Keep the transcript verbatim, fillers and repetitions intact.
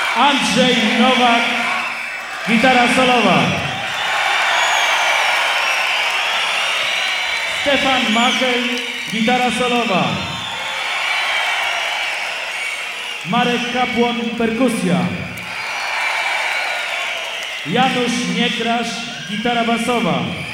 Andrzej Nowak, gitara solowa. Stefan Machel, gitara solowa. Marek Kapłon, perkusja. Janusz Niekrasz, gitara basowa.